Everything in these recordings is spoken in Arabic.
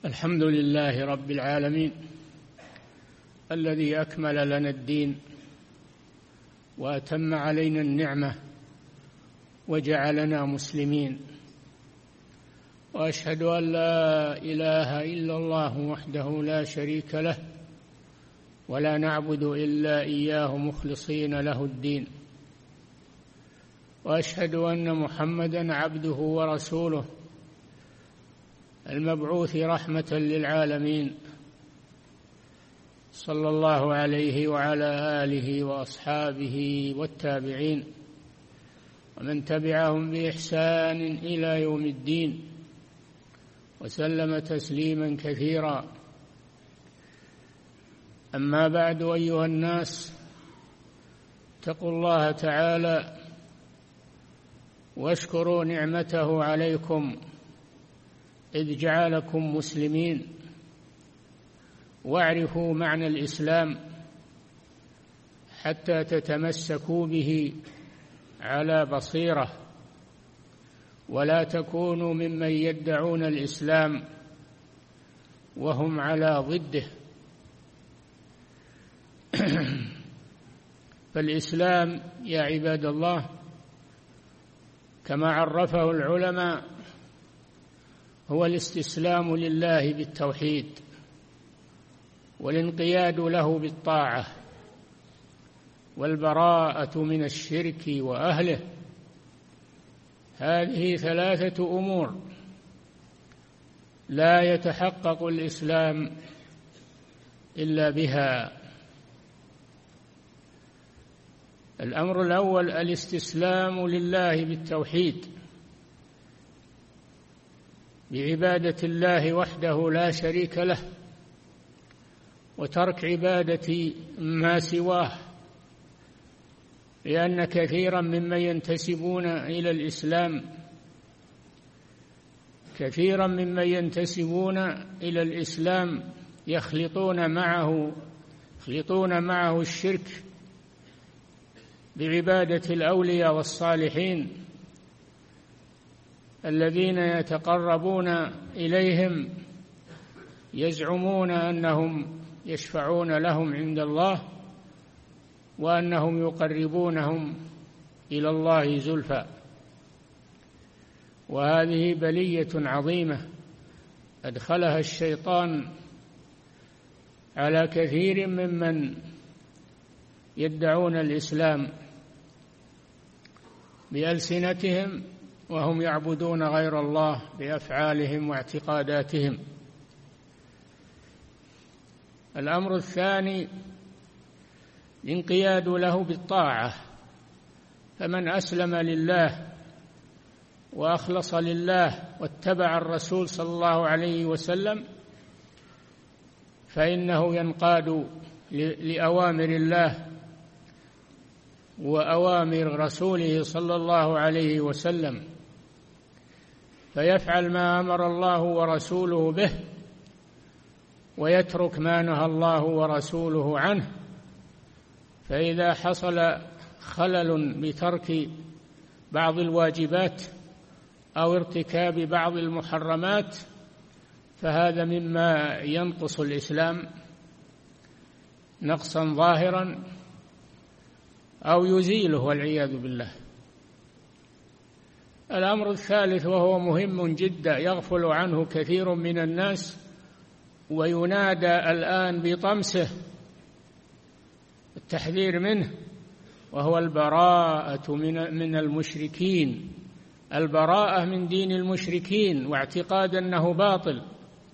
الحمد لله رب العالمين الذي أكمل لنا الدين وأتم علينا النعمة وجعلنا مسلمين، وأشهد أن لا إله إلا الله وحده لا شريك له ولا نعبد إلا إياه مخلصين له الدين، وأشهد أن محمدًا عبده ورسوله المبعوث رحمة للعالمين، صلى الله عليه وعلى آله وأصحابه والتابعين ومن تبعهم بإحسان إلى يوم الدين، وسلم تسليما كثيرا. أما بعد، أيها الناس، اتقوا الله تعالى واشكروا نعمته عليكم إذ جعلكم مسلمين، واعرفوا معنى الإسلام حتى تتمسكوا به على بصيرة، ولا تكونوا ممن يدعون الإسلام وهم على ضده. فالإسلام يا عباد الله كما عرفه العلماء هو الاستسلام لله بالتوحيد والانقياد له بالطاعة والبراءة من الشرك وأهله. هذه ثلاثة أمور لا يتحقق الإسلام إلا بها. الأمر الأول الاستسلام لله بالتوحيد، بعبادة الله وحده لا شريك له، وترك عبادة ما سواه، لأن كثيرا ممن ينتسبون إلى الإسلام يخلطون معه الشرك بعبادة الأولياء والصالحين الذين يتقربون إليهم، يزعمون أنهم يشفعون لهم عند الله وأنهم يقربونهم إلى الله زلفى. وهذه بلية عظيمة أدخلها الشيطان على كثير ممن يدعون الإسلام بألسنتهم وهم يعبدون غير الله بأفعالهم واعتقاداتهم. الأمر الثاني الانقياد له بالطاعة، فمن أسلم لله وأخلص لله واتبع الرسول صلى الله عليه وسلم فإنه ينقاد لأوامر الله وأوامر رسوله صلى الله عليه وسلم، فيفعل ما أمر الله ورسوله به ويترك ما نهى الله ورسوله عنه. فإذا حصل خلل بترك بعض الواجبات أو ارتكاب بعض المحرمات فهذا مما ينقص الإسلام نقصا ظاهرا أو يزيله والعياذ بالله. الأمر الثالث وهو مهم جدا يغفل عنه كثير من الناس وينادى الآن بطمسه التحذير منه، وهو البراءة من المشركين، البراءة من دين المشركين واعتقاد أنه باطل،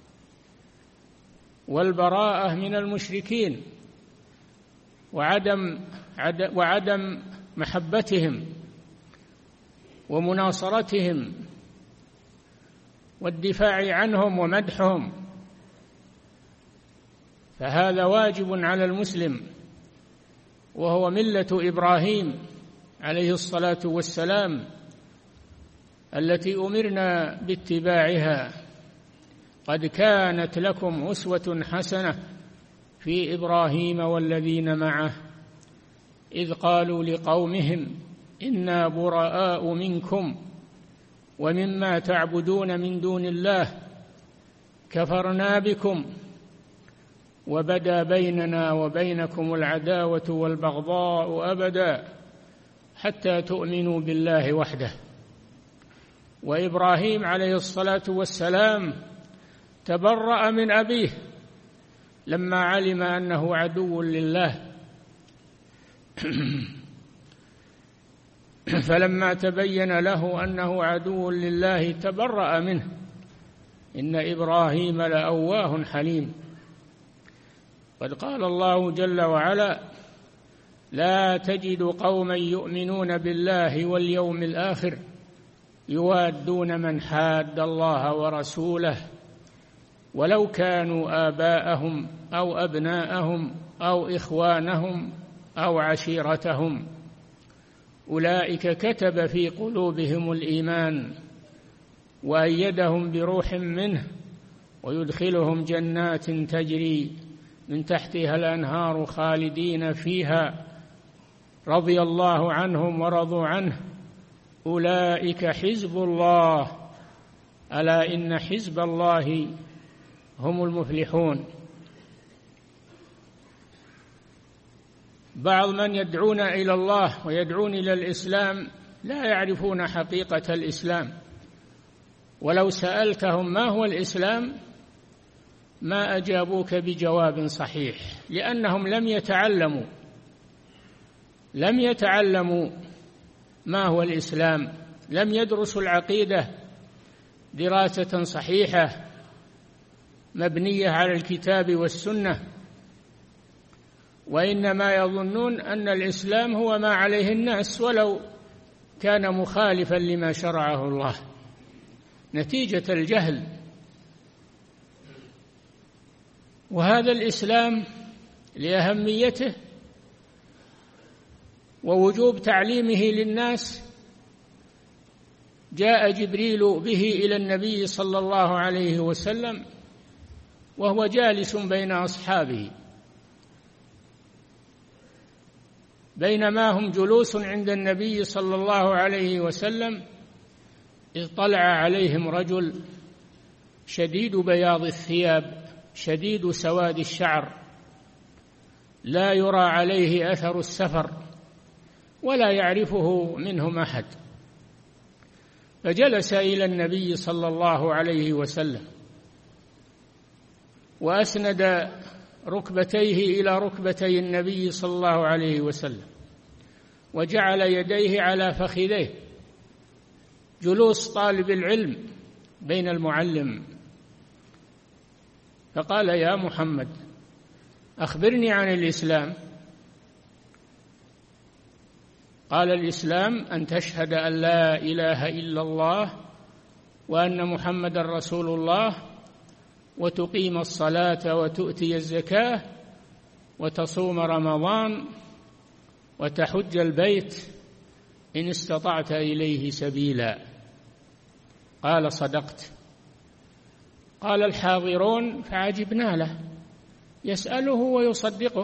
والبراءة من المشركين وعدم محبتهم ومناصرتهم والدفاع عنهم ومدحهم. فهذا واجب على المسلم، وهو ملة إبراهيم عليه الصلاة والسلام التي أمرنا باتباعها. قد كانت لكم أسوة حسنة في إبراهيم والذين معه إذ قالوا لقومهم إنا براء منكم ومما تعبدون من دون الله كفرنا بكم وبدا بيننا وبينكم العداوة والبغضاء أبدا حتى تؤمنوا بالله وحده. وإبراهيم عليه الصلاة والسلام تبرأ من أبيه لما علم أنه عدو لله فلما تبين له أنه عدو لله تبرأ منه. إن إبراهيم لأواه حليم. قد قال الله جل وعلا: لا تجد قوما يؤمنون بالله واليوم الآخر يوادون من حاد الله ورسوله ولو كانوا آباءهم أو أبناءهم أو إخوانهم أو عشيرتهم أولئك كتب في قلوبهم الإيمان وأيدهم بروح منه ويدخلهم جنات تجري من تحتها الأنهار خالدين فيها رضي الله عنهم ورضوا عنه أولئك حزب الله ألا إن حزب الله هم المفلحون. بعض من يدعون إلى الله ويدعون إلى الإسلام لا يعرفون حقيقة الإسلام، ولو سألتهم ما هو الإسلام ما أجابوك بجواب صحيح، لأنهم لم يتعلموا ما هو الإسلام، لم يدرسوا العقيدة دراسة صحيحة مبنية على الكتاب والسنة، وإنما يظنون أن الإسلام هو ما عليه الناس ولو كان مخالفا لما شرعه الله، نتيجة الجهل. وهذا الإسلام لأهميته ووجوب تعليمه للناس جاء جبريل به إلى النبي صلى الله عليه وسلم وهو جالس بين أصحابه، بينما هم جلوس عند النبي صلى الله عليه وسلم إذ طلع عليهم رجل شديد بياض الثياب شديد سواد الشعر لا يرى عليه أثر السفر ولا يعرفه منهم أحد، فجلس إلى النبي صلى الله عليه وسلم وأسند ركبتيه إلى ركبتي النبي صلى الله عليه وسلم وجعل يديه على فخذيه، جلوس طالب العلم بين المعلم. فقال: يا محمد أخبرني عن الإسلام. قال: الإسلام أن تشهد أن لا إله إلا الله وأن محمد رسول الله وتقيم الصلاة وتؤتي الزكاة وتصوم رمضان وتحج البيت إن استطعت إليه سبيلا. قال: صدقت. قال الحاضرون فعجبنا له، يسأله ويصدقه.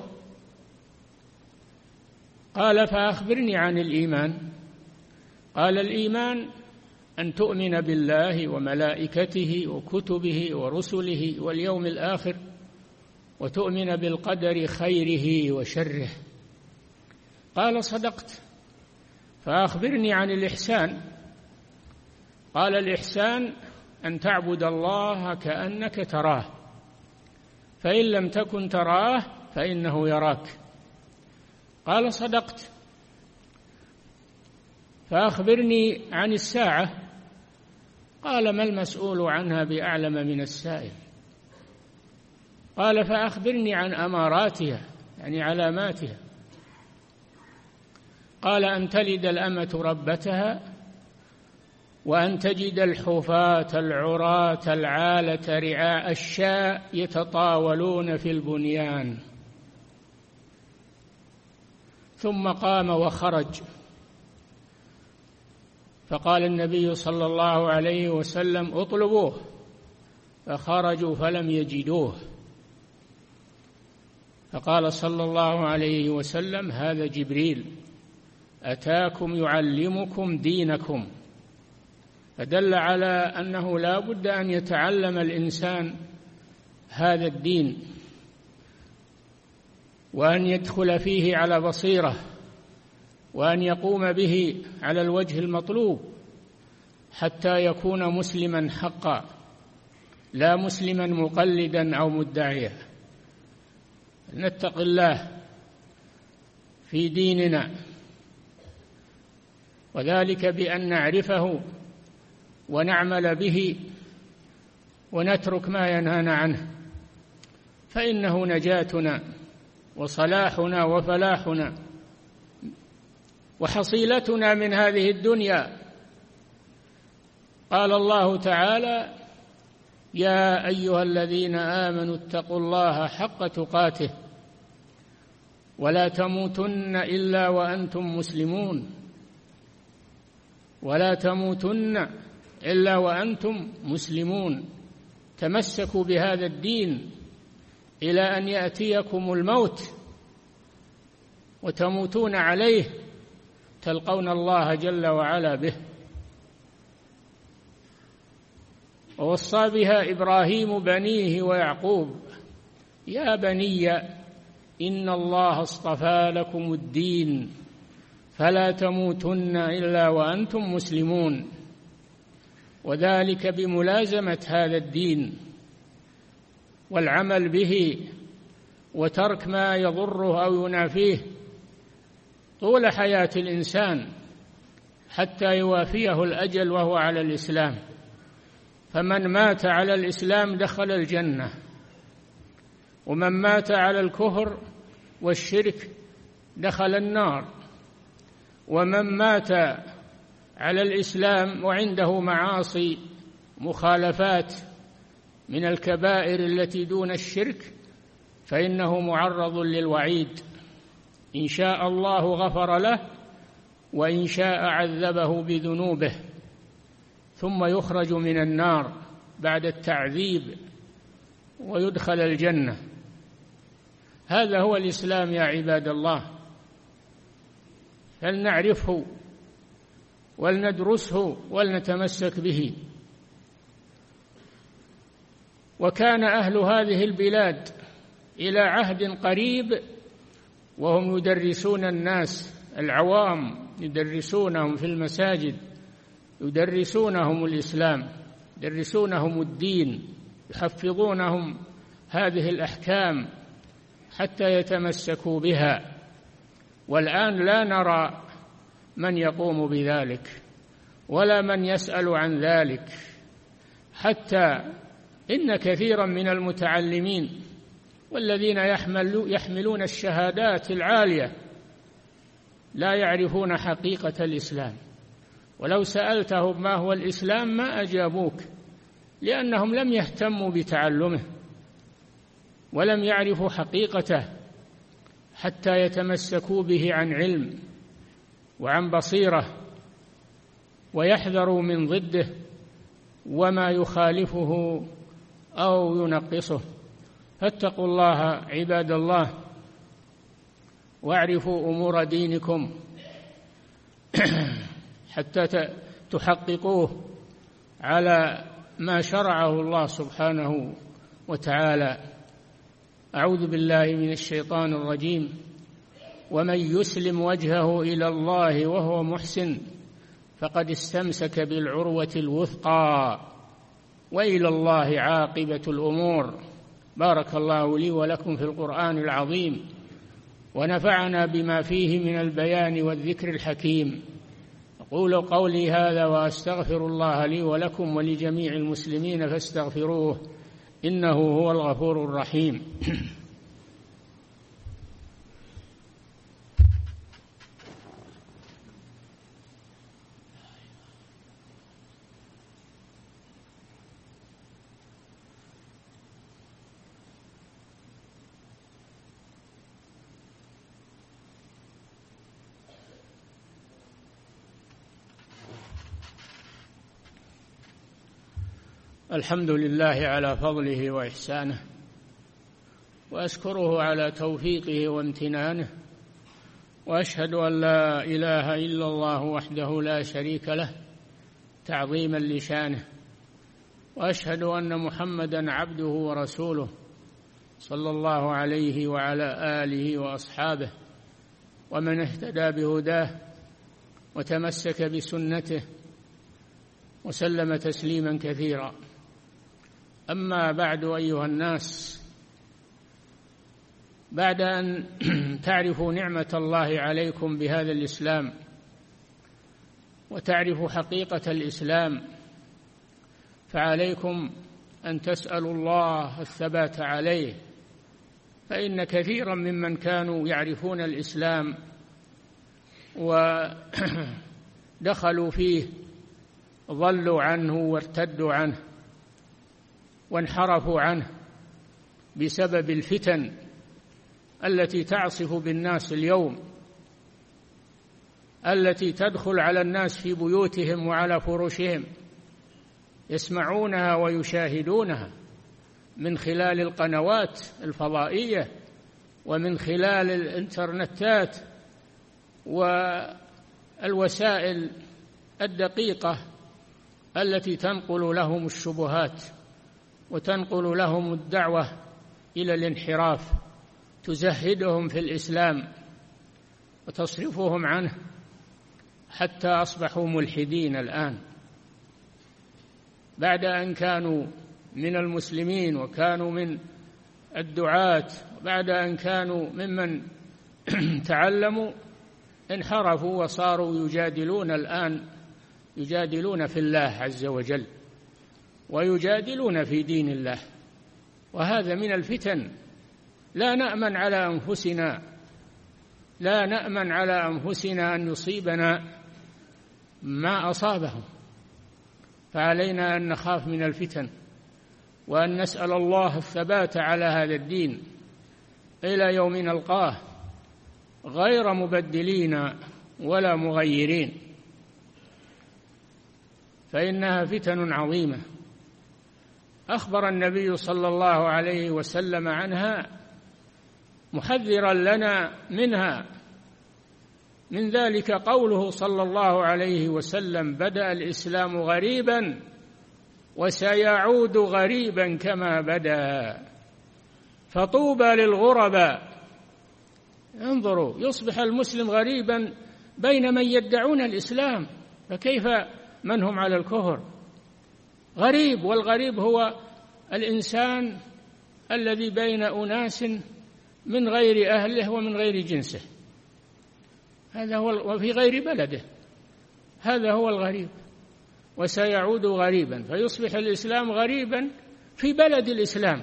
قال: فأخبرني عن الإيمان. قال: الإيمان أن تؤمن بالله وملائكته وكتبه ورسله واليوم الآخر وتؤمن بالقدر خيره وشره. قال: صدقت. فأخبرني عن الإحسان. قال: الإحسان أن تعبد الله كأنك تراه فإن لم تكن تراه فإنه يراك. قال: صدقت. فأخبرني عن الساعة. قال: ما المسؤول عنها بأعلم من السائل. قال: فأخبرني عن أماراتها، يعني علاماتها. قال: أن تلد الأمة ربتها وأن تجد الحفاة العراة العالة رعاء الشاء يتطاولون في البنيان. ثم قام وخرج، فقال النبي صلى الله عليه وسلم: اطلبوه. فخرجوا فلم يجدوه، فقال صلى الله عليه وسلم: هذا جبريل أتاكم يعلمكم دينكم. فدل على أنه لا بد أن يتعلم الإنسان هذا الدين وأن يدخل فيه على بصيرة وأن يقوم به على الوجه المطلوب حتى يكون مسلما حقا، لا مسلما مقلدا أو مدعيا. نتق الله في ديننا، وذلك بأن نعرفه ونعمل به ونترك ما ينهانا عنه، فإنه نجاتنا وصلاحنا وفلاحنا وحصيلتنا من هذه الدنيا. قال الله تعالى: يا أيها الذين آمنوا اتقوا الله حق تقاته ولا تموتن إلا وأنتم مسلمون، ولا تموتن إلا وأنتم مسلمون. تمسكوا بهذا الدين إلى أن يأتيكم الموت وتموتون عليه، تلقون الله جل وعلا به. ووصى بها إبراهيم بنيه ويعقوب: يا بني إن الله اصطفى لكم الدين فلا تموتن إلا وأنتم مسلمون. وذلك بملازمة هذا الدين والعمل به وترك ما يضره أو ينافيه طول حياة الإنسان حتى يوافيه الأجل وهو على الإسلام. فمن مات على الإسلام دخل الجنة، ومن مات على الكفر والشرك دخل النار، ومن مات على الإسلام وعنده معاصي مخالفات من الكبائر التي دون الشرك فإنه معرض للوعيد، إن شاء الله غفر له وإن شاء عذبه بذنوبه ثم يخرج من النار بعد التعذيب ويدخل الجنة. هذا هو الإسلام يا عباد الله، فلنعرفه ولندرسه ولنتمسك به. وكان أهل هذه البلاد إلى عهد قريب وهم يدرسون الناس العوام، يدرسونهم في المساجد، يدرسونهم الإسلام، يدرسونهم الدين، يحفظونهم هذه الأحكام حتى يتمسكوا بها. والآن لا نرى من يقوم بذلك ولا من يسأل عن ذلك، حتى إن كثيرا من المتعلمين والذين يحملون الشهادات العالية لا يعرفون حقيقة الإسلام، ولو سألتهم ما هو الإسلام ما أجابوك، لأنهم لم يهتموا بتعلمه ولم يعرفوا حقيقته حتى يتمسكوا به عن علم وعن بصيرة ويحذروا من ضده وما يخالفه أو ينقصه. فاتقوا الله عباد الله واعرفوا أمور دينكم حتى تحققوه على ما شرعه الله سبحانه وتعالى. أعوذ بالله من الشيطان الرجيم: ومن يسلم وجهه إلى الله وهو محسن فقد استمسك بالعروة الوثقى وإلى الله عاقبة الأمور. بارك الله لي ولكم في القرآن العظيم، ونفعنا بما فيه من البيان والذكر الحكيم. أقول قولي هذا وأستغفر الله لي ولكم ولجميع المسلمين فاستغفروه إنه هو الغفور الرحيم. الحمد لله على فضله وإحسانه، وأشكره على توفيقه وامتنانه، وأشهد أن لا إله إلا الله وحده لا شريك له تعظيما لشانه، وأشهد أن محمدا عبده ورسوله صلى الله عليه وعلى آله وأصحابه ومن اهتدى بهداه وتمسك بسنته وسلم تسليما كثيرا. أما بعد، أيها الناس، بعد أن تعرفوا نعمة الله عليكم بهذا الإسلام وتعرفوا حقيقة الإسلام، فعليكم أن تسألوا الله الثبات عليه، فإن كثيرا ممن كانوا يعرفون الإسلام ودخلوا فيه ضلوا عنه وارتدوا عنه وانحرفوا عنه بسبب الفتن التي تعصف بالناس اليوم، التي تدخل على الناس في بيوتهم وعلى فرشهم، يسمعونها ويشاهدونها من خلال القنوات الفضائية ومن خلال الإنترنتات والوسائل الدقيقة التي تنقل لهم الشبهات وتنقل لهم الدعوة إلى الانحراف، تزهدهم في الإسلام وتصرفهم عنه حتى أصبحوا ملحدين الآن، بعد أن كانوا من المسلمين وكانوا من الدعاة، وبعد أن كانوا ممن تعلموا انحرفوا وصاروا يجادلون الآن، يجادلون في الله عز وجل ويجادلون في دين الله، وهذا من الفتن. لا نأمن على أنفسنا أن يصيبنا ما أصابهم، فعلينا أن نخاف من الفتن وأن نسأل الله الثبات على هذا الدين إلى يوم نلقاه غير مبدلين ولا مغيرين، فإنها فتن عظيمة أخبر النبي صلى الله عليه وسلم عنها محذرا لنا منها. من ذلك قوله صلى الله عليه وسلم: بدأ الإسلام غريبا وسيعود غريبا كما بدأ، فطوبى للغرباء. انظروا، يصبح المسلم غريبا بين من يدعون الإسلام، فكيف من هم على الكفر؟ غريب، والغريب هو الإنسان الذي بين أناس من غير أهله ومن غير جنسه، هذا هو، وفي غير بلده، هذا هو الغريب. وسيعود غريبا، فيصبح الإسلام غريبا في بلد الإسلام،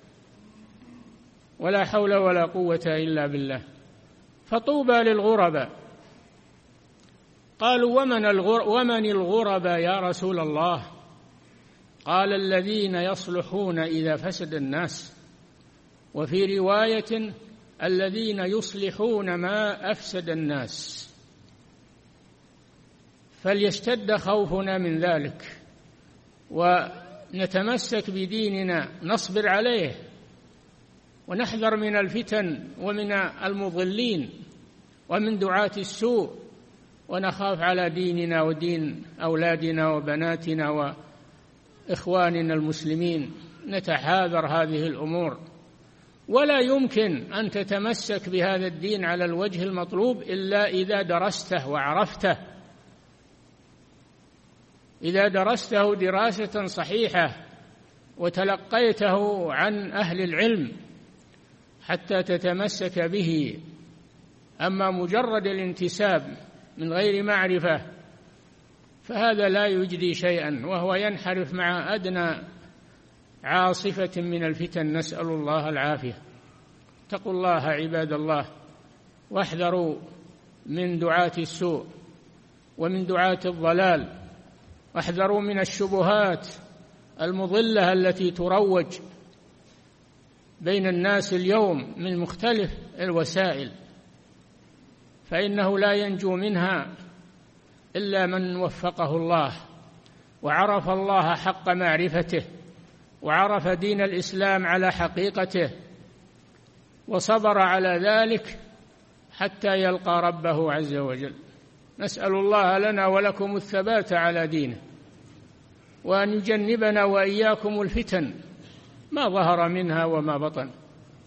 ولا حول ولا قوة إلا بالله. فطوبى للغرباء. قالوا: ومن الغرباء يا رسول الله؟ قال: الذين يصلحون إذا فسد الناس، وفي رواية: الذين يصلحون ما أفسد الناس. فليشتد خوفنا من ذلك ونتمسك بديننا، نصبر عليه ونحذر من الفتن ومن المضلين ومن دعاة السوء، ونخاف على ديننا ودين أولادنا وبناتنا وإخواننا المسلمين، نتحاذر هذه الأمور. ولا يمكن أن تتمسك بهذا الدين على الوجه المطلوب إلا إذا درسته وعرفته، إذا درسته دراسة صحيحة وتلقيته عن أهل العلم حتى تتمسك به. أما مجرد الانتساب من غير معرفة فهذا لا يجدي شيئا، وهو ينحرف مع أدنى عاصفة من الفتن، نسأل الله العافية. اتقوا الله عباد الله، واحذروا من دعاة السوء ومن دعاة الضلال، واحذروا من الشبهات المضلة التي تروج بين الناس اليوم من مختلف الوسائل، فإنه لا ينجو منها إلا من وفقه الله وعرف الله حق معرفته، وعرف دين الإسلام على حقيقته، وصبر على ذلك حتى يلقى ربه عز وجل. نسأل الله لنا ولكم الثبات على دينه، وأن يجنبنا وإياكم الفتن ما ظهر منها وما بطن.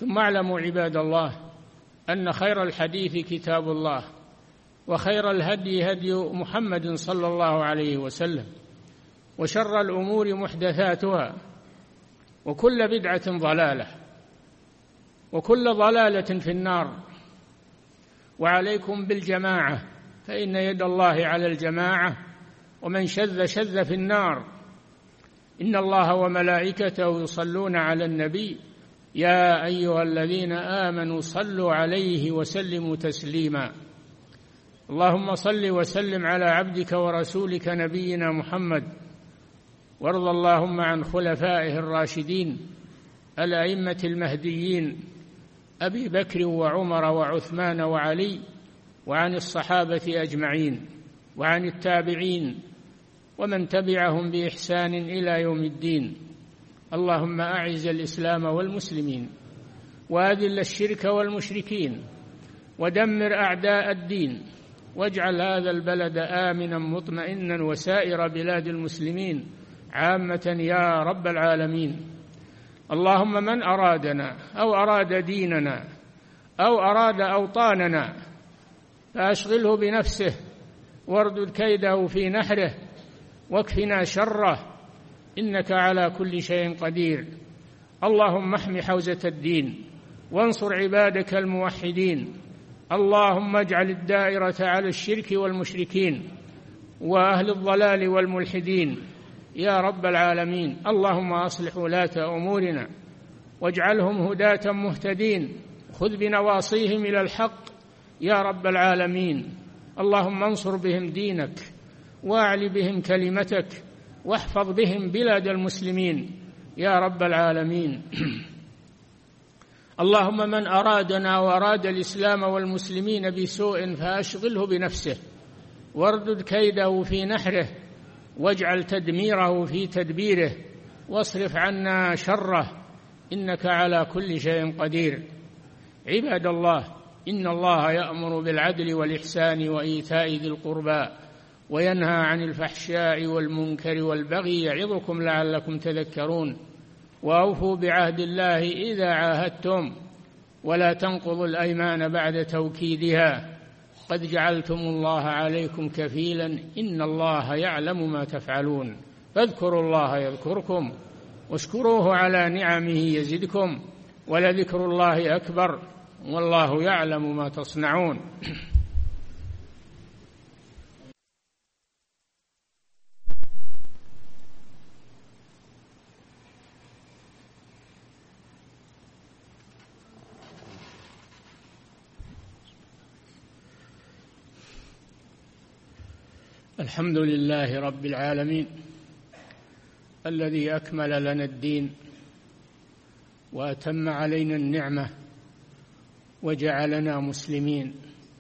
ثم اعلموا عباد الله أن خير الحديث كتاب الله، وخير الهدي هدي محمد صلى الله عليه وسلم، وشر الأمور محدثاتها، وكل بدعة ضلالة، وكل ضلالة في النار. وعليكم بالجماعة، فإن يد الله على الجماعة، ومن شذ شذ في النار. إن الله وملائكته يصلون على النبي يا أيها الذين آمنوا صلوا عليه وسلموا تسليما. اللهم صل وسلم على عبدك ورسولك نبينا محمد، وارض اللهم عن خلفائه الراشدين الأئمة المهديين أبي بكر وعمر وعثمان وعلي، وعن الصحابة أجمعين، وعن التابعين ومن تبعهم بإحسان إلى يوم الدين. اللهم أعز الإسلام والمسلمين، وأذل الشرك والمشركين، ودمر أعداء الدين، واجعل هذا البلد آمنا مطمئنا وسائر بلاد المسلمين عامة يا رب العالمين. اللهم من أرادنا أو أراد ديننا أو أراد أوطاننا فأشغله بنفسه، واردد كيده في نحره، واكفنا شره، إنك على كل شيء قدير. اللهم احم حوزة الدين، وانصر عبادك الموحدين. اللهم اجعل الدائرة على الشرك والمشركين وأهل الضلال والملحدين يا رب العالمين. اللهم أصلح ولاة أمورنا، واجعلهم هداة مهتدين، خذ بنواصيهم إلى الحق يا رب العالمين. اللهم انصر بهم دينك، واعل بهم كلمتك، واحفظ بهم بلاد المسلمين يا رب العالمين. اللهم من أرادنا وأراد الإسلام والمسلمين بسوء فأشغله بنفسه، واردد كيده في نحره، واجعل تدميره في تدبيره، واصرف عنا شره، إنك على كل شيء قدير. عباد الله، إن الله يأمر بالعدل والإحسان وإيتاء ذي القربى، وينهى عن الفحشاء والمنكر والبغي، يعظكم لعلكم تذكرون. وأوفوا بعهد الله إذا عاهدتم، ولا تنقضوا الأيمان بعد توكيدها، قد جعلتم الله عليكم كفيلا، إن الله يعلم ما تفعلون. فاذكروا الله يذكركم، واشكروه على نعمه يزدكم، ولذكر الله أكبر، والله يعلم ما تصنعون. الحمد لله رب العالمين، الذي أكمل لنا الدين وأتم علينا النعمة وجعلنا مسلمين،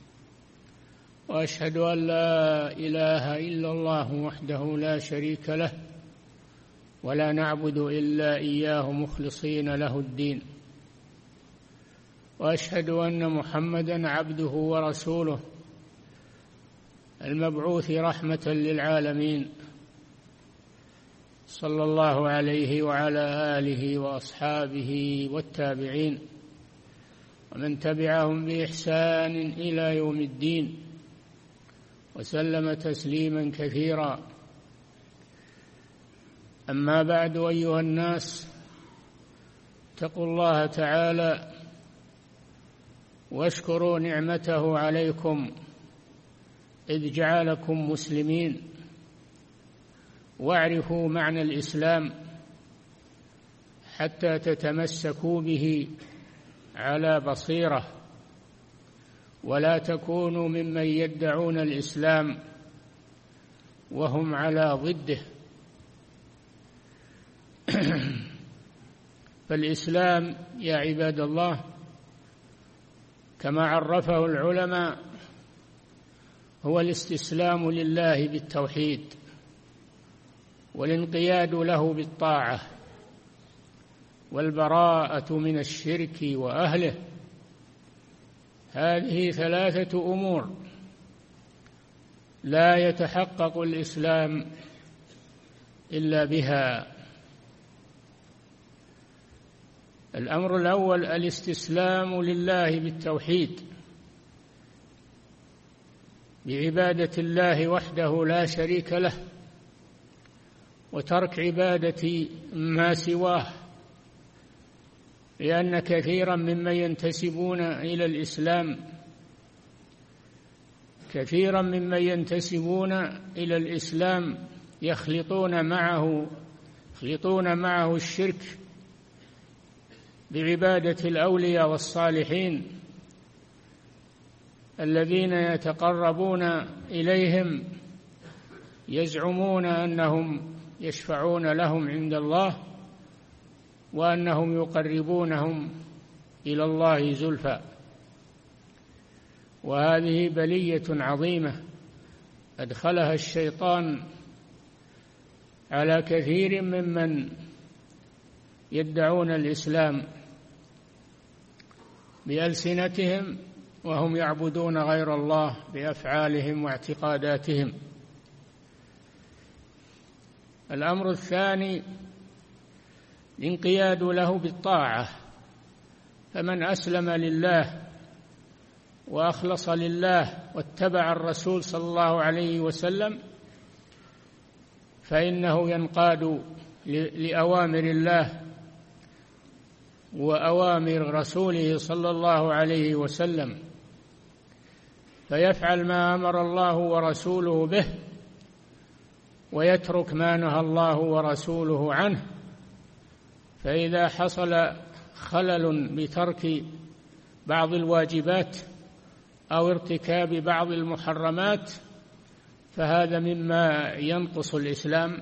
وأشهد أن لا إله إلا الله وحده لا شريك له، ولا نعبد إلا إياه مخلصين له الدين، وأشهد أن محمدًا عبده ورسوله المبعوث رحمة للعالمين، صلى الله عليه وعلى آله وأصحابه والتابعين ومن تبعهم بإحسان إلى يوم الدين، وسلم تسليما كثيرا. أما بعد، أيها الناس، اتقوا الله تعالى واشكروا نعمته عليكم إذ جعلكم مسلمين، واعرفوا معنى الإسلام حتى تتمسكوا به على بصيرة، ولا تكونوا ممن يدعون الإسلام وهم على ضده. فالإسلام يا عباد الله كما عرفه العلماء هو الاستسلام لله بالتوحيد، والانقياد له بالطاعة، والبراءة من الشرك وأهله. هذه ثلاثة أمور لا يتحقق الإسلام إلا بها. الأمر الأول الاستسلام لله بالتوحيد، بعبادة الله وحده لا شريك له، وترك عبادة ما سواه، لأن كثيرا ممن ينتسبون إلى الإسلام يخلطون معه الشرك بعبادة الأولياء والصالحين الذين يتقربون إليهم، يزعمون أنهم يشفعون لهم عند الله وأنهم يقربونهم إلى الله زلفى. وهذه بلية عظيمة أدخلها الشيطان على كثير ممن يدعون الإسلام بألسنتهم وهم يعبدون غير الله بأفعالهم واعتقاداتهم. الأمر الثاني الانقياد له بالطاعة، فمن أسلم لله وأخلص لله واتبع الرسول صلى الله عليه وسلم فإنه ينقاد لأوامر الله وأوامر رسوله صلى الله عليه وسلم، فيفعل ما أمر الله ورسوله به ويترك ما نهى الله ورسوله عنه. فإذا حصل خلل بترك بعض الواجبات أو ارتكاب بعض المحرمات فهذا مما ينقص الإسلام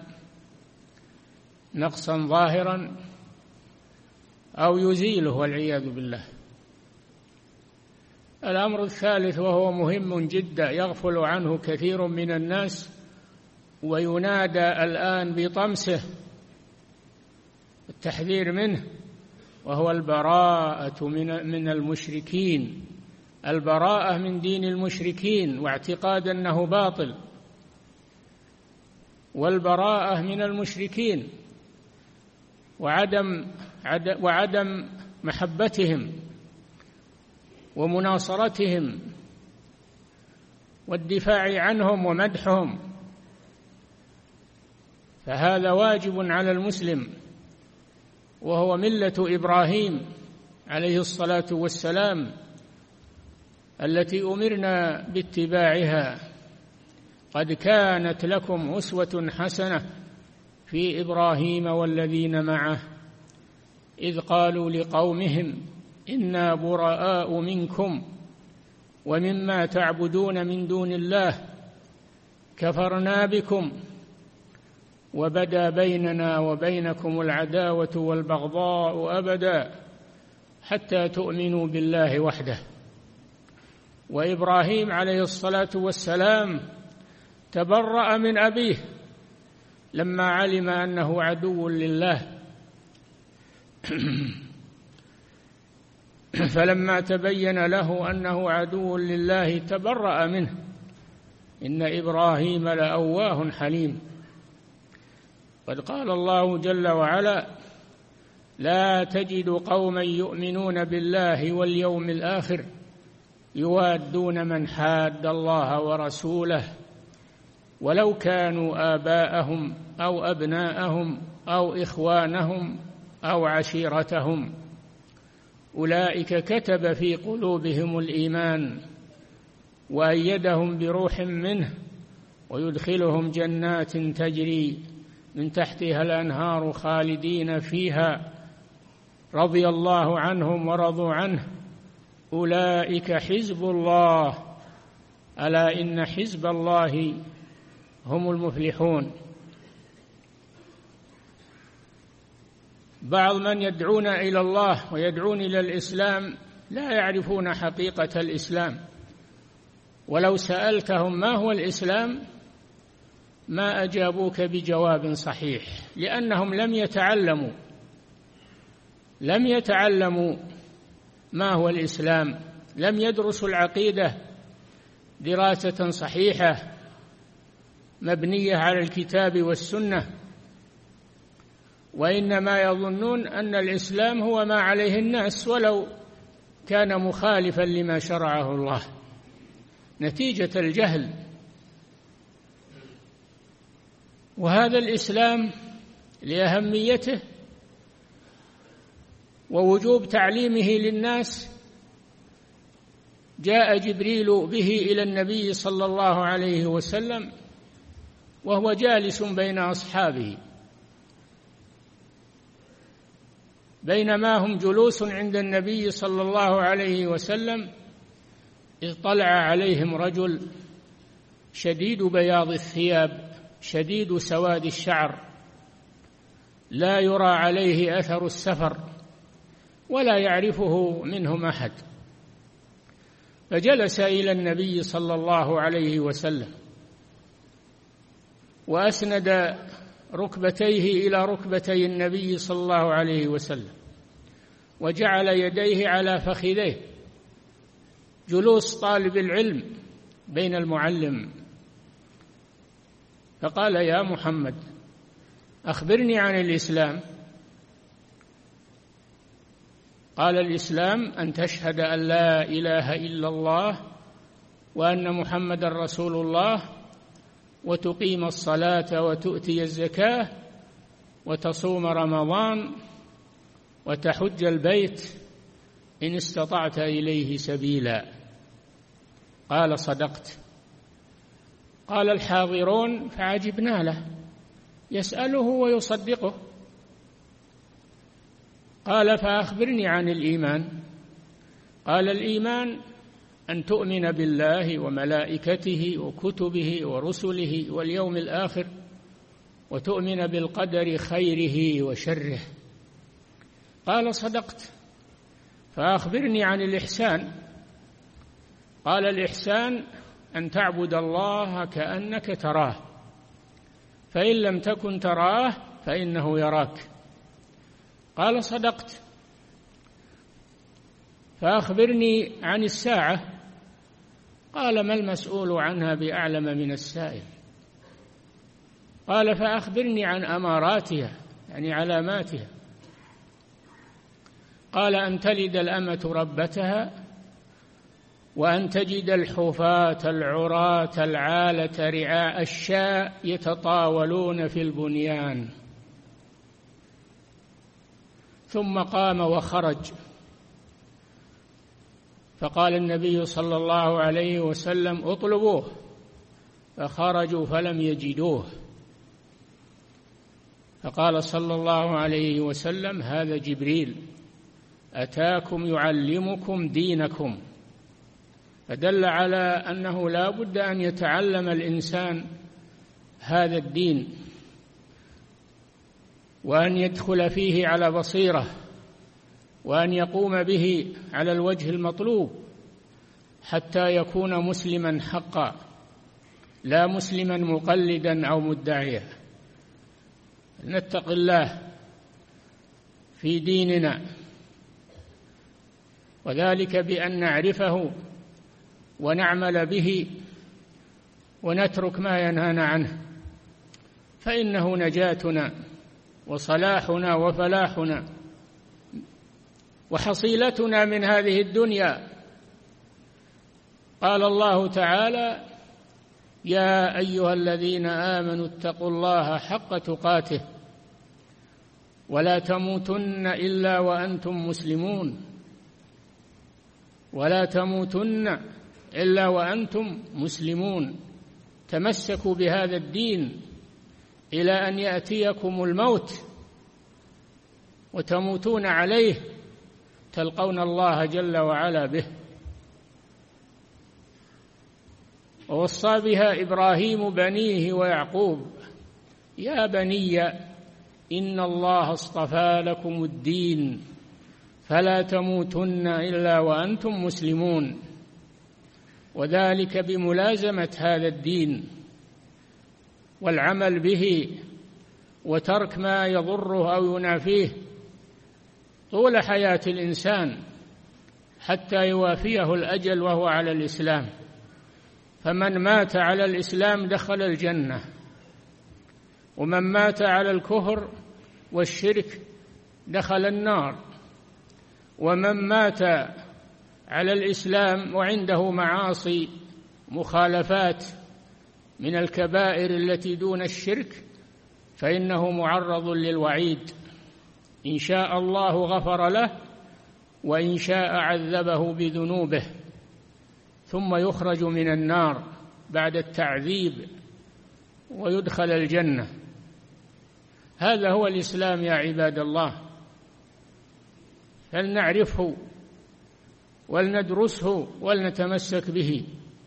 نقصا ظاهرا أو يزيله والعياذ بالله. الأمر الثالث وهو مهم جدا يغفل عنه كثير من الناس وينادى الآن بطمسه التحذير منه، وهو البراءة من المشركين، البراءة من دين المشركين واعتقاد أنه باطل، والبراءة من المشركين وعدم محبتهم ومناصرتهم والدفاع عنهم ومدحهم. فهذا واجب على المسلم، وهو ملة إبراهيم عليه الصلاة والسلام التي أمرنا باتباعها. قد كانت لكم أسوة حسنة في إبراهيم والذين معه إذ قالوا لقومهم إنا براء منكم ومما تعبدون من دون الله كفرنا بكم وبدا بيننا وبينكم العداوة والبغضاء أبدا حتى تؤمنوا بالله وحده. وإبراهيم عليه الصلاة والسلام تبرأ من أبيه لما علم أنه عدو لله فلما تبين له أنه عدو لله تبرأ منه. إن إبراهيم لأواه حليم. قد قال الله جل وعلا لا تجد قوما يؤمنون بالله واليوم الآخر يوادون من حاد الله ورسوله ولو كانوا آباءهم أو أبناءهم أو إخوانهم أو عشيرتهم أولئك كتب في قلوبهم الإيمان وأيدهم بروح منه ويدخلهم جنات تجري من تحتها الأنهار خالدين فيها رضي الله عنهم ورضوا عنه أولئك حزب الله ألا إن حزب الله هم المفلحون. بعض من يدعون إلى الله ويدعون إلى الإسلام لا يعرفون حقيقة الإسلام، ولو سألتهم ما هو الإسلام ما أجابوك بجواب صحيح، لأنهم لم يتعلموا ما هو الإسلام، لم يدرسوا العقيدة دراسة صحيحة، مبنية على الكتاب والسنة، وإنما يظنون أن الإسلام هو ما عليه الناس ولو كان مخالفا لما شرعه الله، نتيجة الجهل. وهذا الإسلام لأهميته ووجوب تعليمه للناس جاء جبريل به إلى النبي صلى الله عليه وسلم وهو جالس بين أصحابه، بينما هم جلوس عند النبي صلى الله عليه وسلم إذ طلع عليهم رجل شديد بياض الثياب شديد سواد الشعر، لا يرى عليه أثر السفر ولا يعرفه منهم أحد، فجلس إلى النبي صلى الله عليه وسلم وأسند ركبتيه إلى ركبتي النبي صلى الله عليه وسلم وجعل يديه على فخذيه، جلوس طالب العلم بين المعلم. فقال: يا محمد أخبرني عن الإسلام. قال: الإسلام أن تشهد أن لا إله إلا الله وأن محمد رسول الله وتقيم الصلاة وتؤتي الزكاة وتصوم رمضان وتحج البيت إن استطعت إليه سبيلا. قال: صدقت. قال الحاضرون فعجبنا له، يسأله ويصدقه. قال: فأخبرني عن الإيمان. قال: الإيمان أن تؤمن بالله وملائكته وكتبه ورسله واليوم الآخر وتؤمن بالقدر خيره وشره. قال: صدقت. فأخبرني عن الإحسان. قال: الإحسان أن تعبد الله كأنك تراه، فإن لم تكن تراه فإنه يراك. قال: صدقت. فأخبرني عن الساعة. قال: ما المسؤول عنها بأعلم من السائل. قال: فأخبرني عن أماراتها، يعني علاماتها. قال: أن تلد الأمة ربتها وأن تجد الحفاة العراة العالة رعاء الشاء يتطاولون في البنيان. ثم قام وخرج، فقال النبي صلى الله عليه وسلم: اطلبوه. فخرجوا فلم يجدوه، فقال صلى الله عليه وسلم: هذا جبريل أتاكم يعلمكم دينكم. فدل على أنه لا بد أن يتعلم الإنسان هذا الدين وأن يدخل فيه على بصيرة وأن يقوم به على الوجه المطلوب حتى يكون مسلما حقا، لا مسلما مقلدا أو مدعيا. نتق الله في ديننا، وذلك بأن نعرفه ونعمل به ونترك ما ينهانا عنه، فإنه نجاتنا وصلاحنا وفلاحنا وحصيلتنا من هذه الدنيا. قال الله تعالى: يا أيها الذين آمنوا اتقوا الله حق تقاته ولا تموتن إلا وأنتم مسلمون، ولا تموتن إلا وأنتم مسلمون. تمسكوا بهذا الدين إلى أن يأتيكم الموت وتموتون عليه، تلقون الله جل وعلا به. ووصى بها إبراهيم بنيه ويعقوب: يا بني إن الله اصطفى لكم الدين فلا تموتن إلا وأنتم مسلمون. وذلك بملازمة هذا الدين والعمل به وترك ما يضره أو ينافيه طول حياة الإنسان حتى يوافيه الأجل وهو على الإسلام. فمن مات على الإسلام دخل الجنة، ومن مات على الكفر والشرك دخل النار، ومن مات على الإسلام وعنده معاصي مخالفات من الكبائر التي دون الشرك فإنه معرض للوعيد، إن شاء الله غفر له وإن شاء عذبه بذنوبه ثم يخرج من النار بعد التعذيب ويدخل الجنة. هذا هو الإسلام يا عباد الله، فلنعرفه ولندرسه ولنتمسك به.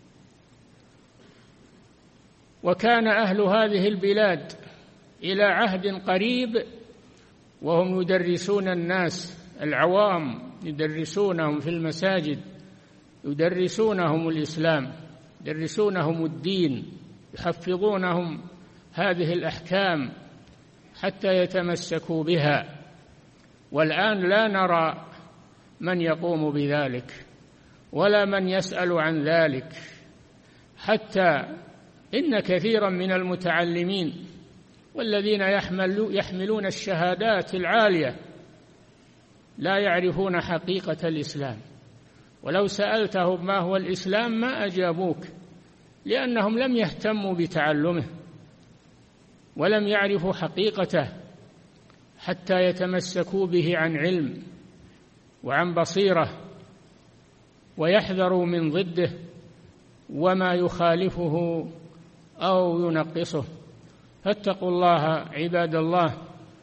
وكان أهل هذه البلاد إلى عهد قريب وهم يدرسون الناس العوام، يدرسونهم في المساجد، يدرسونهم الإسلام، يدرسونهم الدين، يحفظونهم هذه الأحكام حتى يتمسكوا بها. والآن لا نرى من يقوم بذلك ولا من يسأل عن ذلك، حتى إن كثيرا من المتعلمين والذين يحملون الشهادات العالية لا يعرفون حقيقة الإسلام، ولو سألتهم ما هو الإسلام ما أجابوك، لأنهم لم يهتموا بتعلمه ولم يعرفوا حقيقته حتى يتمسكوا به عن علم وعن بصيرة ويحذروا من ضده وما يخالفه أو ينقصه. فاتقوا الله عباد الله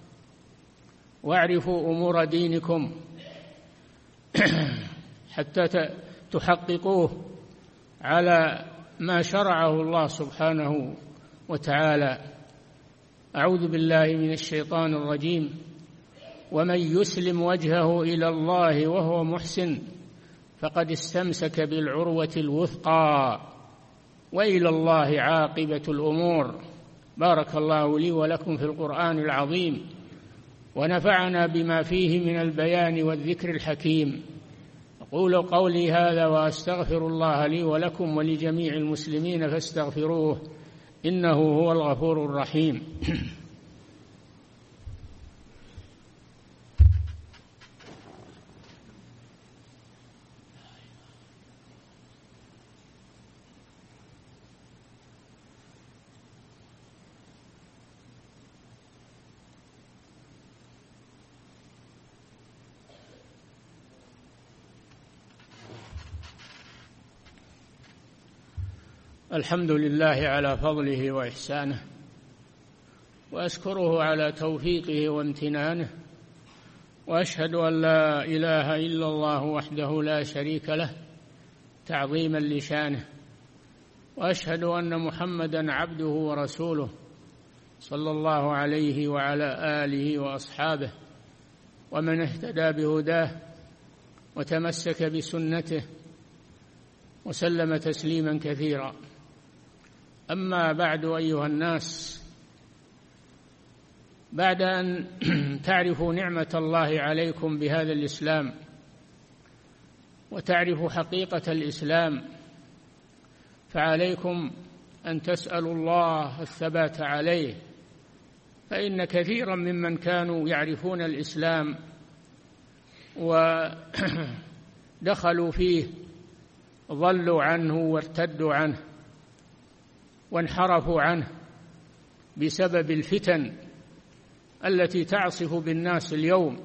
واعرفوا أمور دينكم حتى تحققوه على ما شرعه الله سبحانه وتعالى. أعوذ بالله من الشيطان الرجيم. ومن يسلم وجهه إلى الله وهو محسن فقد استمسك بالعروة الوثقى وإلى الله عاقبة الأمور. بارك الله لي ولكم في القرآن العظيم ونفعنا بما فيه من البيان والذكر الحكيم. أقول قولي هذا وأستغفر الله لي ولكم ولجميع المسلمين فاستغفروه إنه هو الغفور الرحيم. الحمد لله على فضله وإحسانه، وأشكره على توفيقه وامتنانه، وأشهد أن لا إله إلا الله وحده لا شريك له تعظيما لشانه، وأشهد أن محمدا عبده ورسوله صلى الله عليه وعلى آله وأصحابه ومن اهتدى بهداه وتمسك بسنته وسلم تسليما كثيرا. أما بعد أيها الناس، بعد أن تعرفوا نعمة الله عليكم بهذا الإسلام وتعرفوا حقيقة الإسلام، فعليكم أن تسألوا الله الثبات عليه، فإن كثيرا ممن كانوا يعرفون الإسلام ودخلوا فيه ضلوا عنه وارتدوا عنه وانحرفوا عنه بسبب الفتن التي تعصف بالناس اليوم،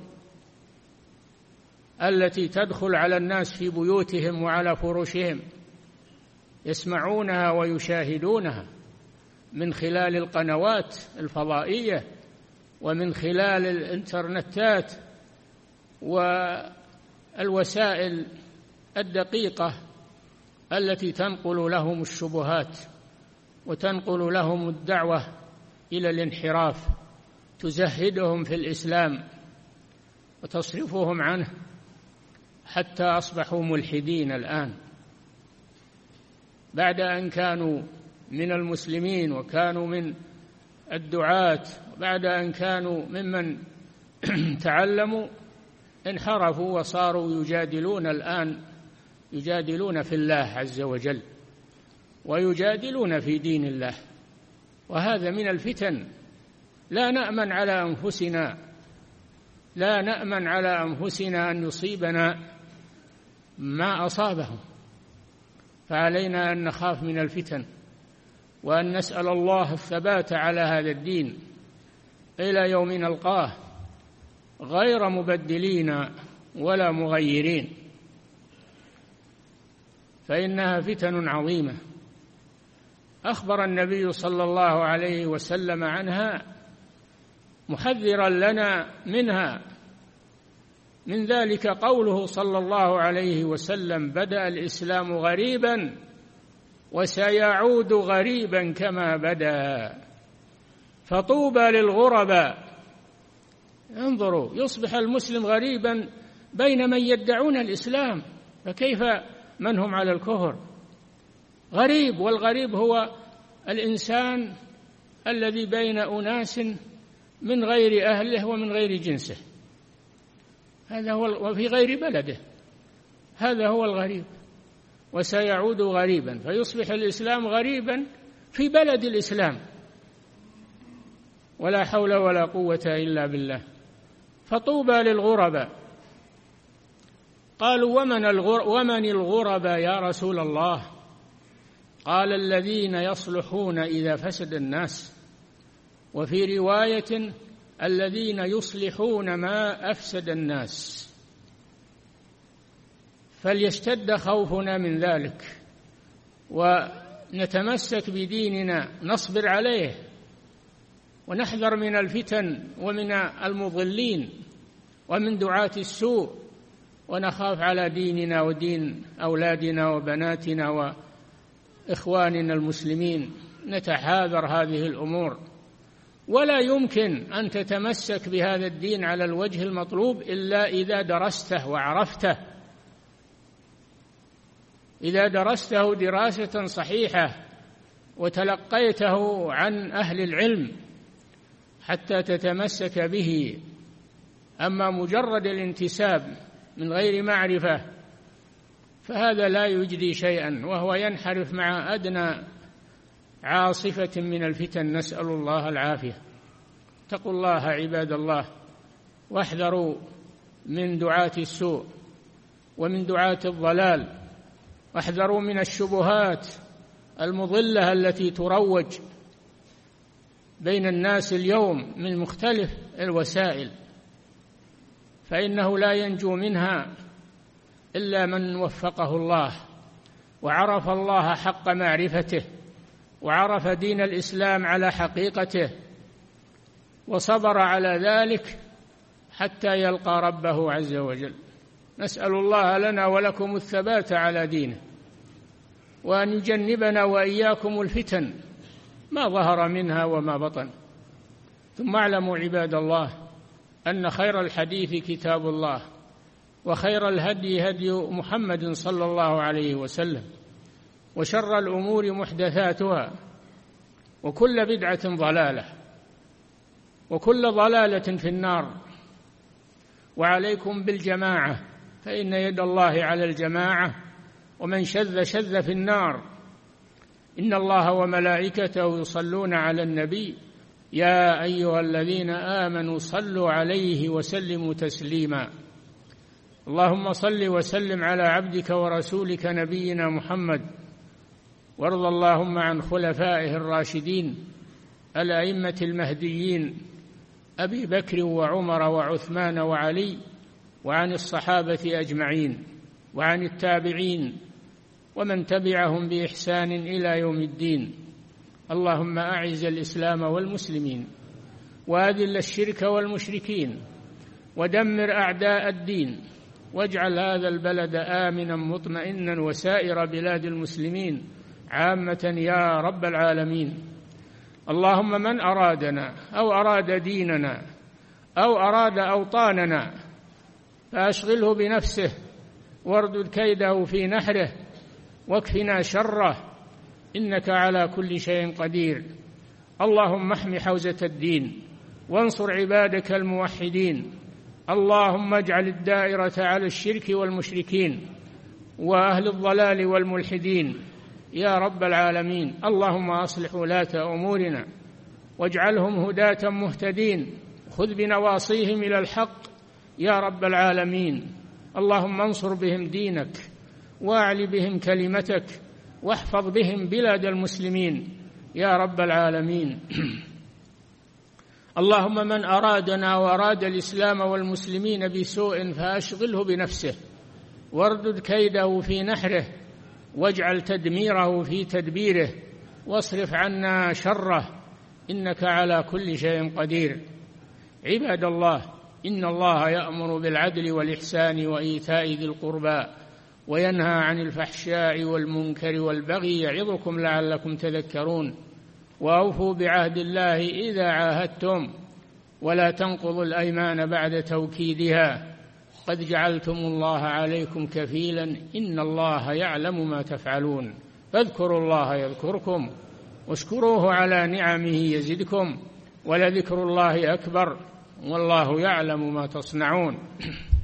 التي تدخل على الناس في بيوتهم وعلى فرشهم، يسمعونها ويشاهدونها من خلال القنوات الفضائية ومن خلال الإنترنتات والوسائل الدقيقة التي تنقل لهم الشبهات وتنقل لهم الدعوة إلى الانحراف، تزهدهم في الإسلام وتصرفهم عنه حتى أصبحوا ملحدين الآن، بعد أن كانوا من المسلمين وكانوا من الدعاة، بعد أن كانوا ممن تعلموا انحرفوا وصاروا يجادلون الآن، يجادلون في الله عز وجل ويجادلون في دين الله، وهذا من الفتن لا نأمن على أنفسنا أن يصيبنا ما أصابهم، فعلينا أن نخاف من الفتن وأن نسأل الله الثبات على هذا الدين إلى يوم نلقاه غير مبدلين ولا مغيرين، فإنها فتن عظيمة أخبر النبي صلى الله عليه وسلم عنها محذرا لنا منها. من ذلك قوله صلى الله عليه وسلم: بدأ الإسلام غريبا وسيعود غريبا كما بدأ، فطوبى للغرباء. انظروا، يصبح المسلم غريبا بين من يدعون الإسلام، فكيف من هم على الكفر؟ غريب، والغريب هو الإنسان الذي بين أناس من غير أهله ومن غير جنسه، هذا هو، وفي غير بلده، هذا هو الغريب. وسيعود غريبا، فيصبح الإسلام غريبا في بلد الإسلام، ولا حول ولا قوة إلا بالله. فطوبى للغرباء. قالوا: ومن الغرباء يا رسول الله؟ قال: الذين يصلحون إذا فسد الناس، وفي رواية: الذين يصلحون ما أفسد الناس. فليشتد خوفنا من ذلك، ونتمسك بديننا، نصبر عليه، ونحذر من الفتن ومن المضلين ومن دعاة السوء، ونخاف على ديننا ودين أولادنا وبناتنا وإخواننا المسلمين، نتحاذر هذه الأمور. ولا يمكن أن تتمسك بهذا الدين على الوجه المطلوب إلا إذا درسته وعرفته، إذا درسته دراسة صحيحة وتلقيته عن أهل العلم حتى تتمسك به. أما مجرد الانتساب من غير معرفة فهذا لا يجدي شيئا، وهو ينحرف مع أدنى عاصفة من الفتن، نسأل الله العافية. اتقوا الله عباد الله، واحذروا من دعاة السوء ومن دعاة الضلال، واحذروا من الشبهات المضلة التي تروج بين الناس اليوم من مختلف الوسائل، فإنه لا ينجو منها إلا من وفقه الله وعرف الله حق معرفته، وعرف دين الإسلام على حقيقته، وصبر على ذلك حتى يلقى ربه عز وجل. نسأل الله لنا ولكم الثبات على دينه، وأن يجنبنا وإياكم الفتن ما ظهر منها وما بطن. ثم اعلموا عباد الله أن خير الحديث كتاب الله، وخير الهدي هدي محمد صلى الله عليه وسلم، وشر الأمور محدثاتها، وكل بدعة ضلالة، وكل ضلالة في النار. وعليكم بالجماعة، فإن يد الله على الجماعة، ومن شذ في النار. إن الله وملائكته يصلون على النبي، يا أيها الذين آمنوا صلوا عليه وسلموا تسليما. اللهم صل وسلم على عبدك ورسولك نبينا محمد، وارض اللهم عن خلفائه الراشدين الأئمة المهديين أبي بكر وعمر وعثمان وعلي، وعن الصحابة أجمعين، وعن التابعين ومن تبعهم بإحسان إلى يوم الدين. اللهم أعز الإسلام والمسلمين، وأذل الشرك والمشركين، ودمر أعداء الدين، واجعل هذا البلد آمنا مطمئنا، وسائر بلاد المسلمين عامة يا رب العالمين. اللهم من أرادنا أو أراد ديننا أو أراد أوطاننا فأشغله بنفسه، واردد كيده في نحره، واكفنا شره، إنك على كل شيء قدير. اللهم احم حوزة الدين، وانصر عبادك الموحدين. اللهم اجعل الدائرة على الشرك والمشركين وأهل الضلال والملحدين يا رب العالمين. اللهم أصلح ولاة أمورنا، واجعلهم هداة مهتدين، خذ بنواصيهم إلى الحق يا رب العالمين. اللهم انصر بهم دينك، واعل بهم كلمتك، واحفظ بهم بلاد المسلمين يا رب العالمين. اللهم من أرادنا وأراد الإسلام والمسلمين بسوء فأشغله بنفسه، واردد كيده في نحره، واجعل تدميره في تدبيره، واصرف عنا شره، إنك على كل شيء قدير. عباد الله، إن الله يأمر بالعدل والإحسان وإيتاء ذي القربى وينهى عن الفحشاء والمنكر والبغي يعظكم لعلكم تذكرون. وأوفوا بعهد الله إذا عاهدتم، ولا تنقضوا الأيمان بعد توكيدها، قد جعلتم الله عليكم كفيلا، إن الله يعلم ما تفعلون. فاذكروا الله يذكركم، واشكروه على نعمه يزدكم، ولذكر الله أكبر، والله يعلم ما تصنعون.